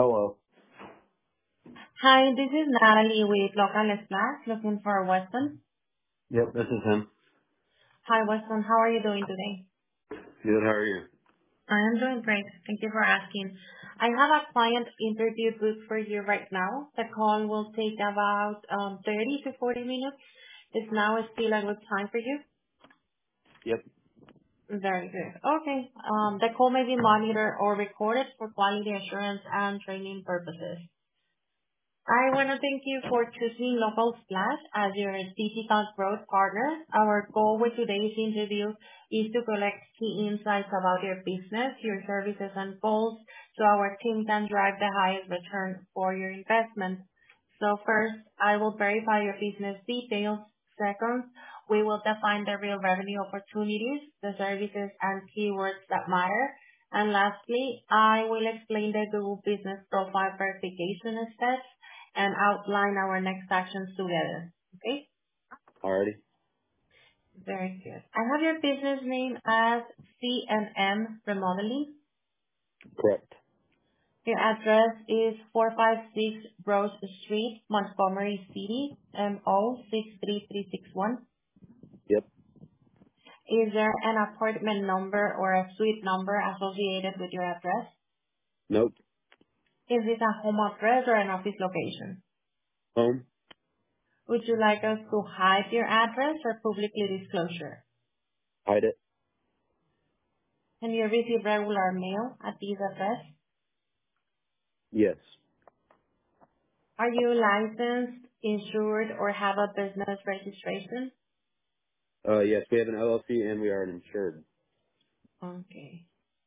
Hello. Hi, this is Natalie with Local Splash, looking for Weston. Yep, this is him. Hi, Weston. How are you doing today? Good, how are you? I am doing great. Thank you for asking. I have a client interview booked for you right now. The call will take about 30 to 40 minutes. Is now still a good time for you? Yep. Very good. Okay. The call may be monitored or recorded for quality assurance and training purposes. I want to thank you for choosing Local Splash as your digital growth partner. Our goal with today's interview is to collect key insights about your business, your services, and goals so our team can drive the highest return for your investment. So first, I will verify your business details. Second, we will define the real revenue opportunities, the services, and keywords that matter. And lastly, I will explain the Google Business Profile verification steps and outline our next actions together. Okay? Alrighty. Very good. I have your business name as C&M Remodeling. Correct. Your address is 456 Rose Street, Montgomery City, MO 63361. Yep. Is there an apartment number or a suite number associated with your address? Nope. Is this a home address or an office location? Home? Would you like us to hide your address or publicly disclosure? Hide it? Can you receive regular mail at this address? Yes. Are you licensed, insured, or have a business registration? Yes, we have an LLC and we are insured. Okay.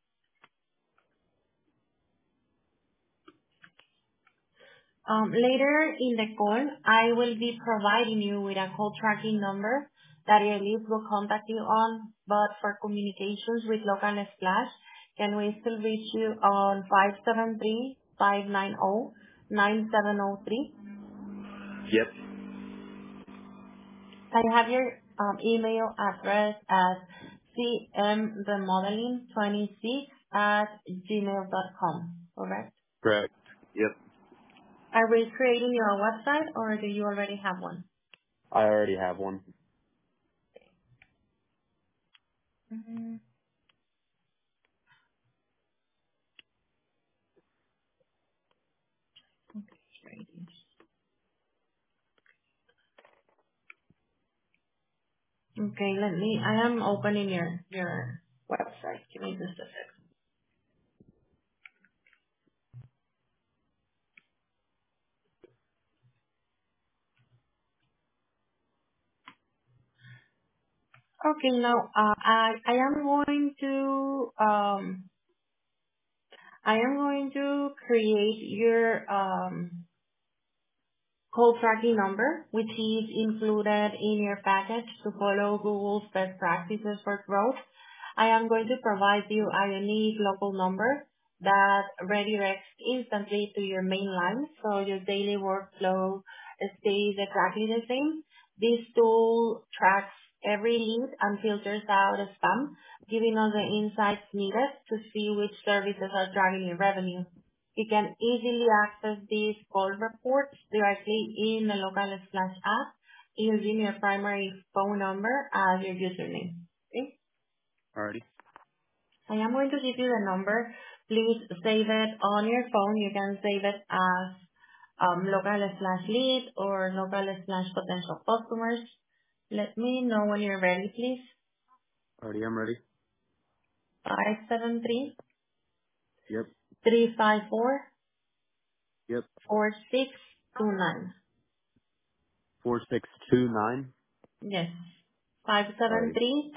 Later in the call, I will be providing you with a call tracking number that your lead will contact you on, but for communications with Local Splash, can we still reach you on 573-590-9703? Yep. I have your email address as cmthemodeling26 at gmail.com, correct? Correct. Yep. Are we creating your website or do you already have one? I already have one. Mhm. Okay, I am opening your website. Give me just a sec. Okay, now, I am going to create your, call tracking number, which is included in your package to follow Google's best practices for growth. I am going to provide you a unique local number that redirects instantly to your main line, so your daily workflow stays exactly the same. This tool tracks every lead and filters out spam, giving us the insights needed to see which services are driving your revenue. You can easily access these call reports directly in the Local Splash app using your primary phone number as your username. Okay? Alrighty. I am going to give you the number. Please save it on your phone. You can save it as Local Splash lead or Local Splash potential customers. Let me know when you're ready, please. Alrighty, I'm ready. 573 Yep. 354 Yep. 4629. 4629. Yes. Five seven Alrighty. three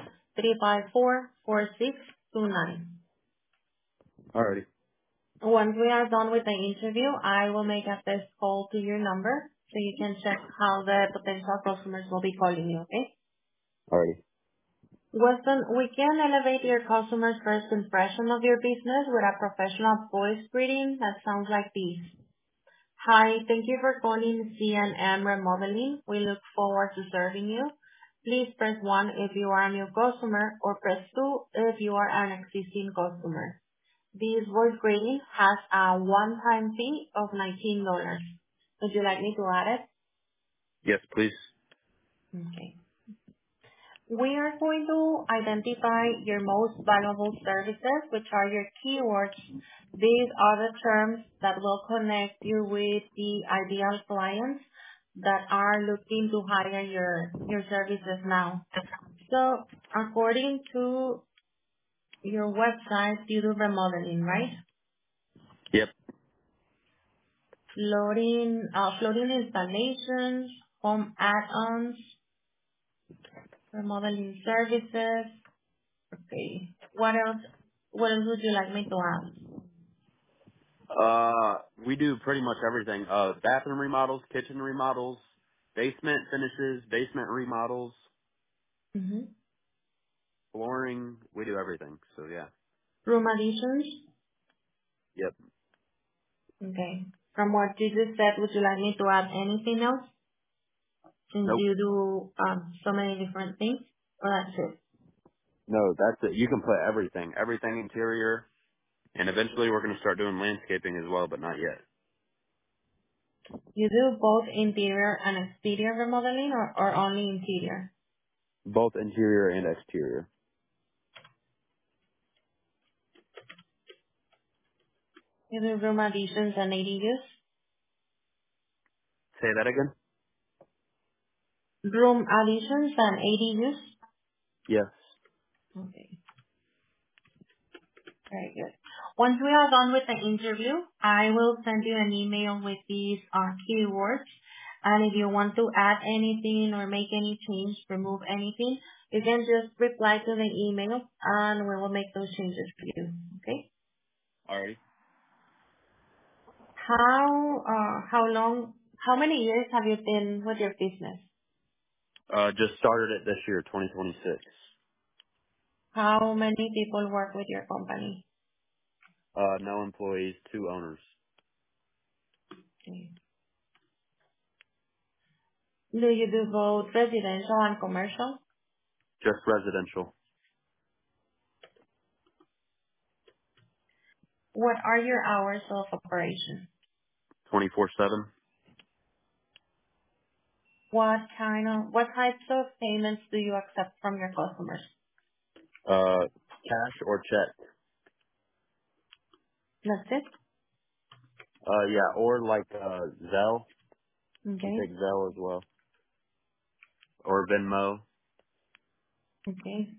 354 4629. Alrighty. Once we are done with the interview, I will make a test call to your number so you can check how the potential customers will be calling you, okay? Alrighty. Weston, we can elevate your customer's first impression of your business with a professional voice greeting that sounds like this. Hi, thank you for calling C&M Remodeling. We look forward to serving you. Please press 1 if you are a new customer or press 2 if you are an existing customer. This voice grading has a one-time fee of $19. Would you like me to add it? Yes, please. Okay. We are going to identify your most valuable services, which are your keywords. These are the terms that will connect you with the ideal clients that are looking to hire your services now. So according to your website, you do remodeling, right? Yep. Floating installations, home add-ons, remodeling services. Okay. What else? What else would you like me to add? We do pretty much everything. Bathroom remodels, kitchen remodels, basement finishes, basement remodels, Mm-hmm. flooring. We do everything. So yeah. Room additions? Yep. Okay. From what you just said, would you like me to add anything else since Nope. you do so many different things? Or that's it? No, that's it. You can put everything. Everything interior. And eventually we're going to start doing landscaping as well, but not yet. You do both interior and exterior remodeling or only interior? Both interior and exterior. You do room additions and ADUs? Say that again? Room additions and ADUs? Yes. Okay. Very good. Once we are done with the interview, I will send you an email with these keywords. And if you want to add anything or make any change, remove anything, you can just reply to the email and we will make those changes for you. Okay? Alrighty. How many years have you been with your business? Just started it this year, 2026. How many people work with your company? No employees, 2 owners. Okay. Do you do both residential and commercial? Just residential, What are your hours of operation? 24/7. What types of payments do you accept from your customers? Cash or check. That's it? Yeah, or like, Zelle. We Okay. take Zelle as well. Or Venmo. Okay.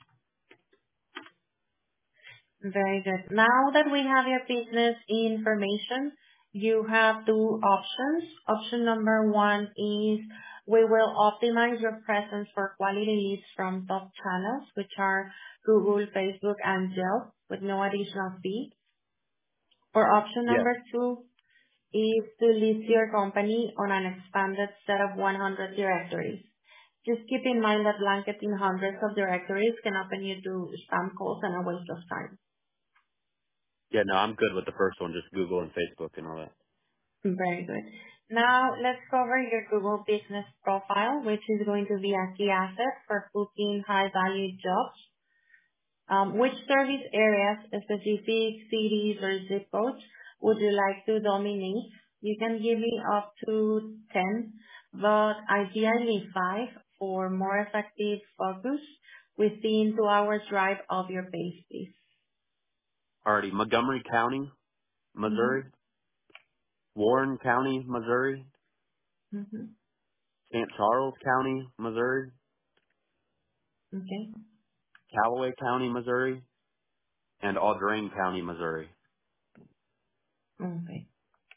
Very good. Now that we have your business information, you have two options. Option number one is we will optimize your presence for quality leads from top channels, which are Google, Facebook, and Yelp with no additional fee. Or option Yes. number two is to list your company on an expanded set of 100 directories. Just keep in mind that blanketing hundreds of directories can open you to spam calls and a waste of time. Yeah, no, I'm good with the first one, just Google and Facebook and all that. Very good. Now let's cover your Google business profile, which is going to be a key asset for booking high value jobs. Which service areas, specific cities or zip codes, would you like to dominate? You can give me up to 10, but ideally 5 for more effective focus within 2 hours drive of your base, please. Alrighty, Montgomery County, Missouri, Mm-hmm. Warren County, Missouri, Mm-hmm. St. Charles County, Missouri, Okay. Callaway County, Missouri, and Audrain County, Missouri. Okay.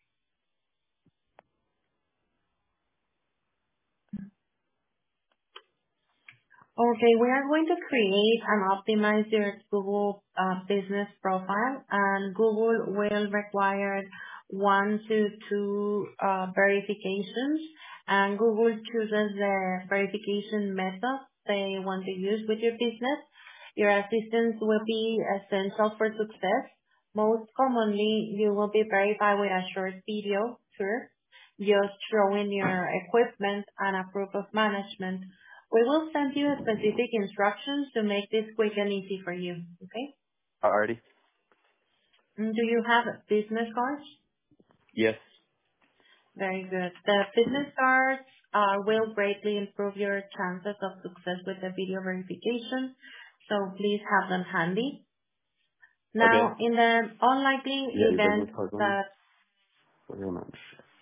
Okay, we are going to create and optimize your Google business profile, and Google will require 1 to 2 verifications, and Google chooses the verification method they want to use with your business. Your assistance will be essential for success. Most commonly, you will be verified with a short video tour, just showing your equipment and a proof of management. We will send you specific instructions to make this quick and easy for you. Okay? Alrighty. Do you have business cards? Yes. Very good. The business cards will greatly improve your chances of success with the video verification, so please have them handy. Okay. Now, in the unlikely Yeah, your business event card's on. that, Very much.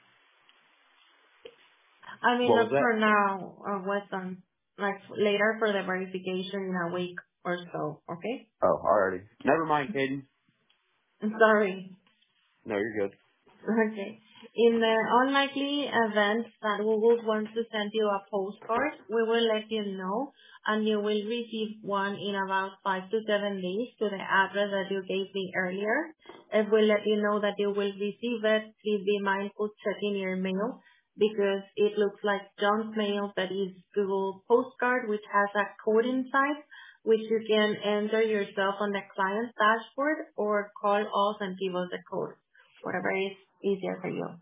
I mean, What was not that? for now, what's on, like later for the verification in a week or so, okay? Oh, already. Never mind, Caden. I'm sorry. No, you're good. Okay. In the unlikely event that Google wants to send you a postcard, we will let you know, and you will receive one in about 5 to 7 days to the address that you gave me earlier. If we let you know that you will receive it, please be mindful checking your mail because it looks like junk mail that is Google postcard which has a code inside which you can enter yourself on the client's dashboard or call us and give us the code, whatever is easier for you.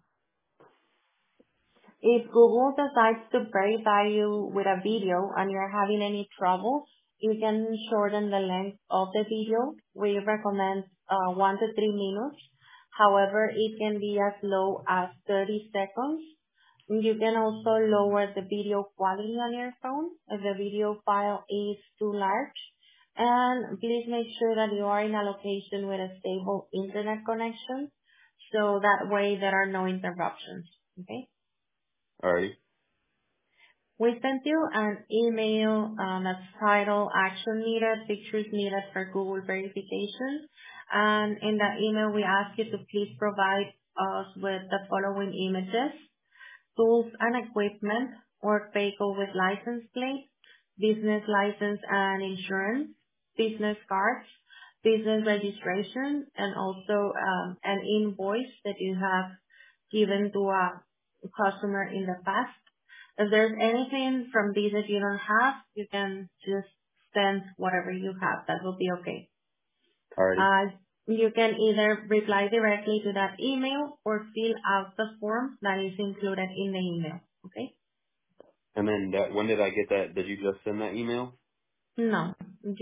If Google decides to verify you with a video and you're having any trouble, you can shorten the length of the video. We recommend 1 to 3 minutes. However, it can be as low as 30 seconds. You can also lower the video quality on your phone if the video file is too large. And please make sure that you are in a location with a stable internet connection so that way there are no interruptions. Okay? Alrighty. We sent you an email that's titled Action Needed, Pictures Needed for Google Verification. And in that email, we ask you to please provide us with the following images: tools and equipment, work vehicle with license plate, business license and insurance, business cards, business registration, and also an invoice that you have given to a customer in the past. If there's anything from these that you don't have, you can just send whatever you have. That will be okay. Alrighty. Uh, you can either reply directly to that email or fill out the form that is included in the email. Okay? And then when did I get that? Did you just send that email? No.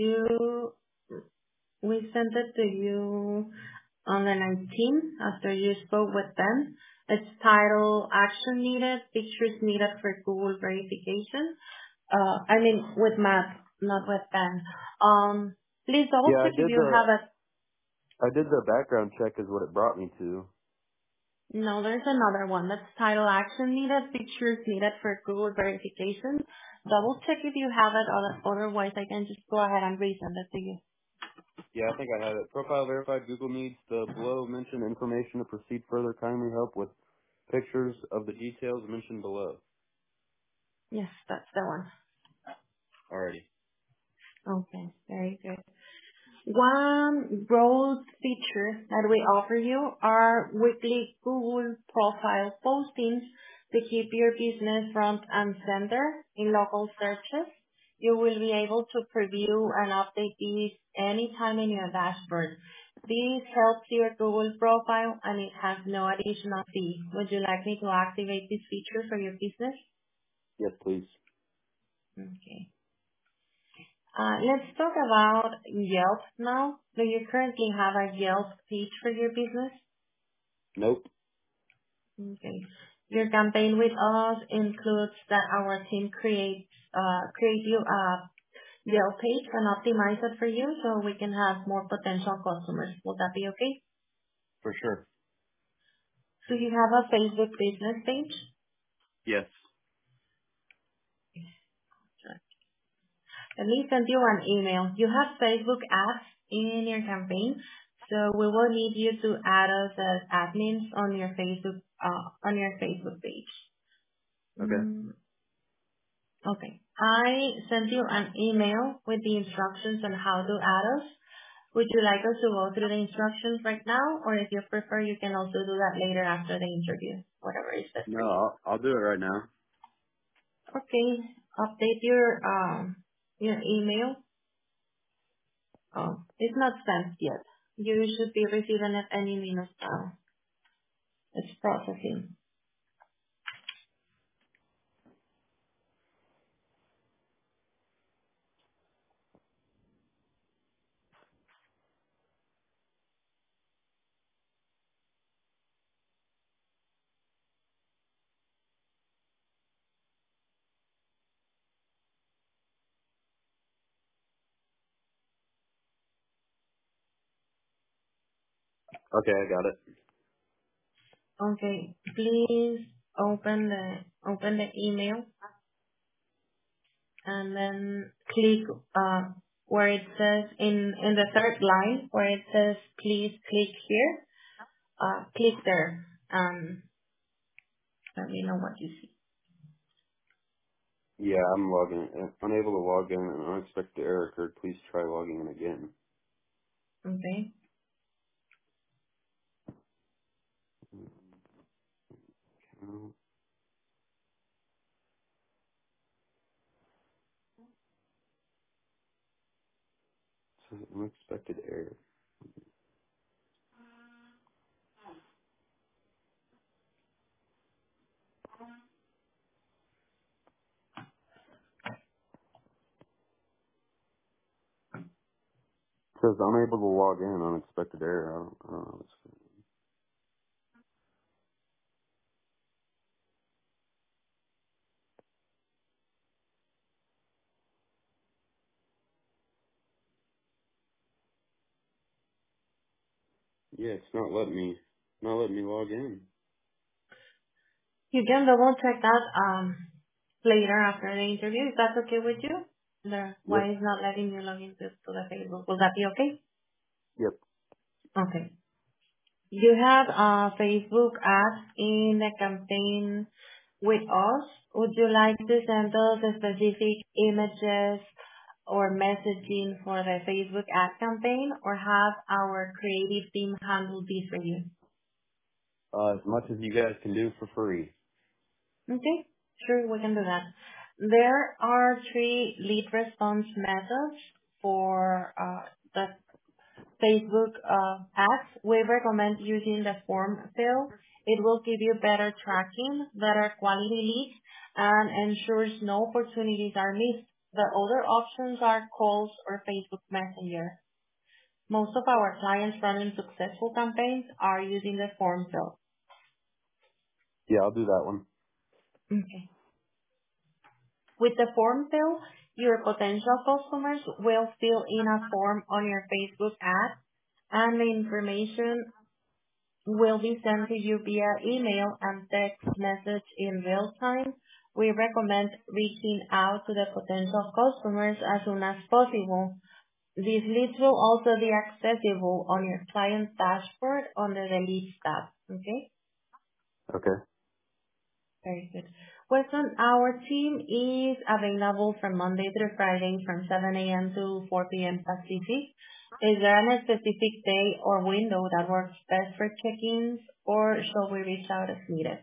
We sent it to you on the 19th after you spoke with them. It's titled Action Needed, Pictures Needed for Google Verification. I mean with Matt, not with Ben. Please double Yeah, check if you have a, I did the background check is what it brought me to. no, there's another one that's titled Action Needed, Pictures Needed for Google Verification. Double check if you have it, otherwise I can just go ahead and resend it to you. Yeah, I think I have it. Profile verified. Google needs the below mentioned information to proceed further. Kindly help with pictures of the details mentioned below. Yes, that's the one. Alrighty. Okay, very good. One growth feature that we offer you are weekly Google profile postings to keep your business front and center in local searches. You will be able to preview and update these anytime in your dashboard. This helps your Google profile and it has no additional fee. Would you like me to activate this feature for your business? Yes, please. Okay. Let's talk about Yelp now. Do you currently have a Yelp page for your business? Nope. Okay. Your campaign with us includes that our team create you a Yelp page and optimize it for you so we can have more potential customers. Will that be okay? For sure. Do you have a Facebook business page? Yes. Let me send you an email. You have Facebook ads in your campaign, so we will need you to add us as admins on your Facebook page. Okay. Okay. I sent you an email with the instructions on how to add us. Would you like us to go through the instructions right now, or if you prefer, you can also do that later after the interview, whatever is best No, for you. I'll do it right now. Okay. Update your email. Oh, it's not sent yet. You should be receiving it any minute now. It's processing. Okay, I got it. Okay, please open the email and then click where it says in the third line where it says please click here. Click there. Let me know what you see. Yeah, I'm logging in. Unable to log in. An unexpected error occurred. Please try logging in again. Okay. Uh, says unexpected error. Says unable to log in. Unexpected error. I don't know. Yeah, it's not letting me log in. You can double check that later after the interview. If that's okay with you? Why Yep. is not letting you log into to the Facebook? Will that be okay? Yep. Okay. You have Facebook ads in the campaign with us. Would you like to send us the specific images or messaging for the Facebook ad campaign or have our creative team handle this for you? As much as you guys can do for free. Okay, sure, we can do that. There are three lead response methods for the Facebook ads. We recommend using the form fill. It will give you better tracking, better quality leads, and ensures no opportunities are missed. The other options are calls or Facebook Messenger. Most of our clients running successful campaigns are using the form fill. Yeah, I'll do that one. Okay. With the form fill, your potential customers will fill in a form on your Facebook ad, and the information will be sent to you via email and text message in real time. We recommend reaching out to the potential customers as soon as possible. These leads will also be accessible on your client dashboard under the Leads tab. Okay? Okay. Very good. Weston, our team is available from Monday through Friday from 7 a.m. to 4 p.m. Pacific. Is there any specific day or window that works best for check-ins, or shall we reach out as needed?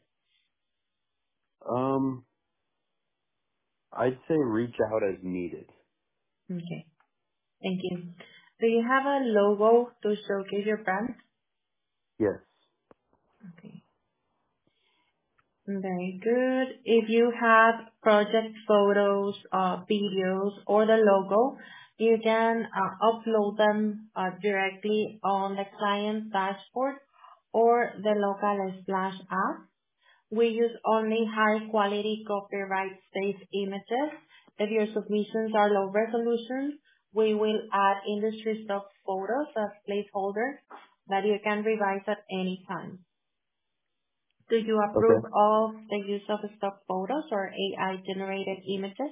Um, I'd say reach out as needed. Okay, thank you. Do you have a logo to showcase your brand? Yes. Okay. Very good. If you have project photos, videos, or the logo, you can upload them directly on the client dashboard or the local Splash app. We use only high quality copyright safe images. If your submissions are low resolution, we will add industry stock photos as placeholders that you can revise at any time. Do you approve Okay. of the use of stock photos or AI-generated images?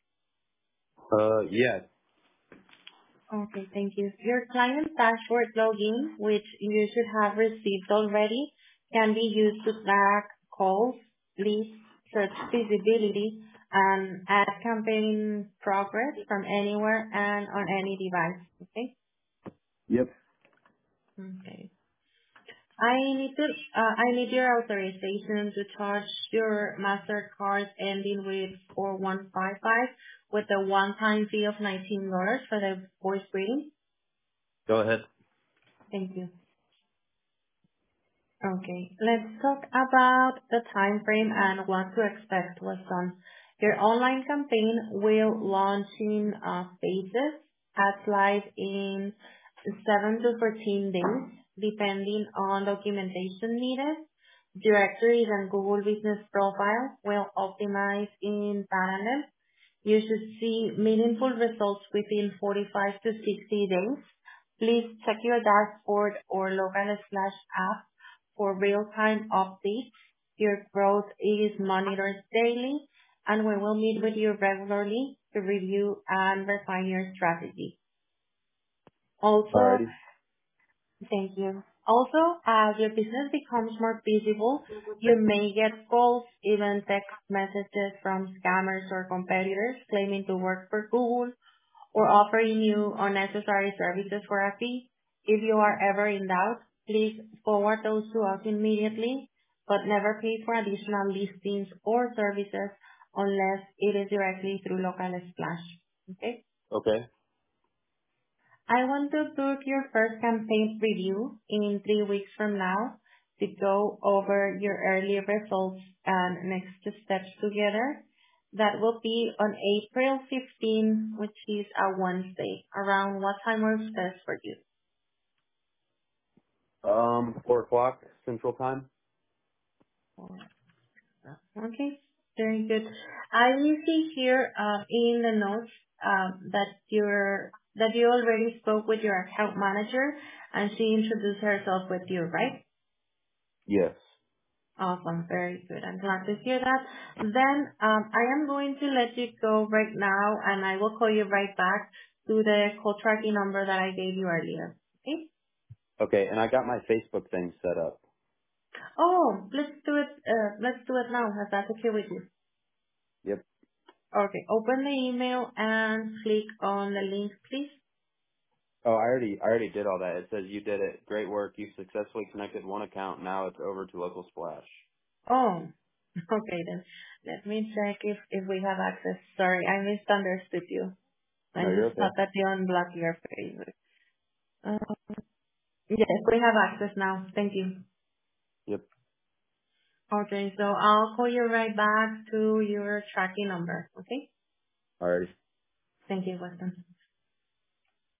Yes. Okay, thank you. Your client dashboard login, which you should have received already, can be used to track calls, leads, search visibility, and add campaign progress from anywhere and on any device. Okay? Yep. Okay. I need your authorization to charge your Mastercard ending with 4155 with a one-time fee of $19 for the voice reading. Go ahead. Thank you. Okay, let's talk about the time frame and what to expect was done. Your online campaign will launch in phases, as live in 7 to 14 days, depending on documentation needed. Directories and Google Business Profile will optimize in parallel. You should see meaningful results within 45 to 60 days. Please check your dashboard or local Splash app for real-time updates. Your growth is monitored daily, and we will meet with you regularly to review and refine your strategy. Also, Alrighty. thank you. Also, as your business becomes more visible, you may get calls, even text messages from scammers or competitors claiming to work for Google or offering you unnecessary services for a fee. If you are ever in doubt, please forward those to us immediately, but never pay for additional listings or services unless it is directly through Local Splash. Okay? Okay. I want to book your first campaign review in 3 weeks from now to go over your early results and next steps together. That will be on April 15, which is a Wednesday. Around what time works best for you? 4 o'clock Central Time. Okay, very good. I will see here in the notes that you already spoke with your account manager and she introduced herself with you, right? Yes. Awesome. Very good. I'm glad to hear that. Then I am going to let you go right now, and I will call you right back to the call tracking number that I gave you earlier. Okay? Okay, and I got my Facebook thing set up. Oh, let's do it. Let's do it now. If that's okay with you. Yep. Okay. Open the email and click on the link, please. Oh, I already did all that. It says you did it. Great work. You successfully connected one account. Now it's over to Local Splash. Oh, okay then. Let me check if we have access. Sorry, I misunderstood you. I No, you're just thought okay. that you unblocked your Facebook. Yes, we have access now. Thank you. Yep. Okay, so I'll call you right back to your tracking number. Okay? Alrighty. Thank you, Weston.